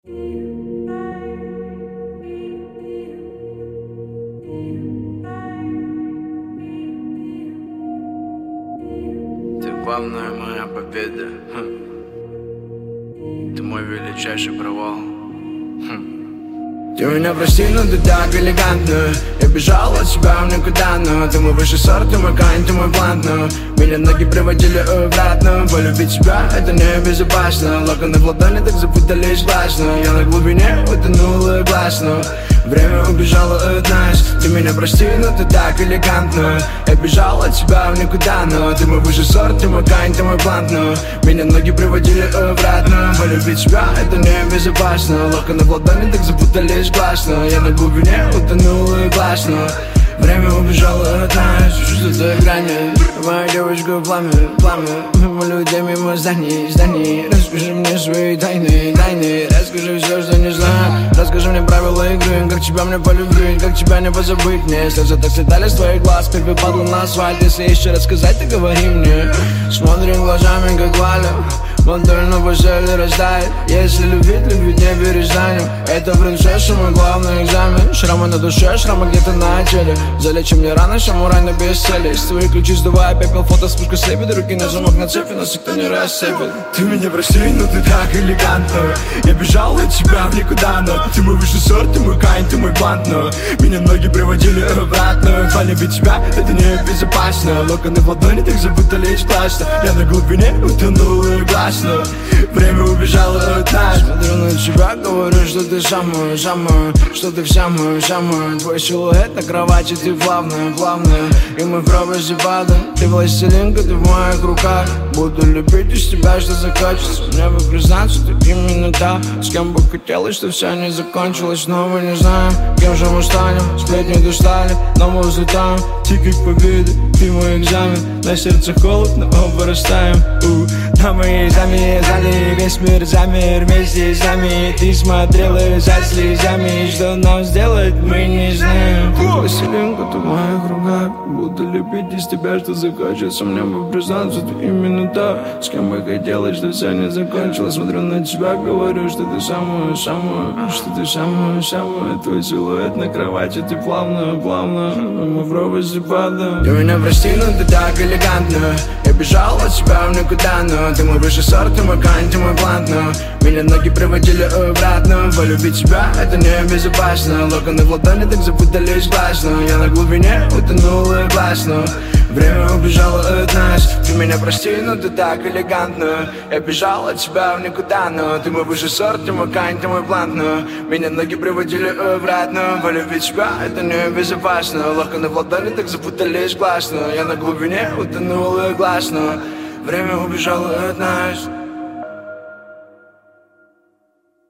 Ты главная моя победа. Ты мой величайший провал. Ты меня прости, но ты так элегантно. Я бежал от себя в никуда, но ты мой высший сорт, ты мой кайн, ты мой план, но меня ноги приводили обратно. Полюбить тебя это небезопасно. Локоны в ладони так запутались гласно. Я на глубине утонула гласно. Время убежало от нас. Ты меня прости, но ты так элегантно. Я бежал от тебя в никуда, но ты мой высший сорт, ты мой кайн, ты мой план, но меня ноги приводили обратно. Полюбить тебя это небезопасно. Локоны в ладони так запутались гласно. Я на глубине утонула гласно. Время убежало от нас. Что за грани? Моя девочка пламя, пламя. Мимо людей, мимо зданий. Расскажи мне свои тайны. Расскажи все, что не знаю. Расскажи мне правила игры. Как тебя мне полюбить, как тебя не позабыть мне. Слезы так слетали с твоих глаз, как выпадло на асфальт. Если еще рассказать, ты говори мне. Смотрим глазами, как Валя. Модель на постели растает. Если любить не перестанем. Это принцесса, мой главный экзамен. Шрамы на душе, шрамы где-то на теле. Залечи мне рано, самурай на без цели. С твоих ключи сдувая пепел, фото вспышка слепит. Руки на замок на цепи, нас никто не расцепит. Ты меня прости, но ты так элегантно. Я бежал от тебя в никуда, но ты мой высший сорт, ты мой кайн, ты мой план, но меня ноги приводили обратно. Полюбить тебя это небезопасно. Локоны в ладони так запутались классно. Я на глубине утонул гласно. Время убежало от нас. Смотрю на тебя, говорю, что ты самая, что ты вся моя. Твой силуэт на кровати, ты плавная. И мы в пропасти падаем. Ты властелинка, ты в моих руках. Буду любить из тебя, что захочется. Мне бы признаться, ты именно та, с кем бы хотелось, что все не закончилось. Снова не знаю, кем же мы станем. Сплетни достали, но мы взлетаем. Тикай к победе, ты мой экзамен. На сердце холод, но оба растаем. На моей замер, весь мир замер вместе с нами. Ты смотрела за слезами, что нам сделать, мы не знаем. Ты властелинка, ты в моих руках. Буду любить из тебя, что захочется. Мне бы признаться, ты именно та, с кем бы хотелось, что все не закончилось. Смотрю на тебя, говорю, что ты самая, что ты самая. Твой силуэт на кровати, ты плавно. Мы в пропасти падаем. Ты меня прости, но ты так элегантно. Я бежал от себя в никуда, но ты мой высший сорт, ты мой кайн, ты мой план, но меня ноги приводили обратно. Полюбить тебя это небезопасно. Локоны в ладони так запутались гласно. Я на глубине утонула гласно. Время убежало от нас. Ты меня прости, но ты так элегантно. Я бежал от тебя в никуда, но ты мой высший сорт, ты мой кайн, ты мой план, но меня ноги приводили обратно. Полюбить тебя это небезопасно. Локоны в ладони так запутались гласно. Я на глубине утонула гласно. Время убежало от нас.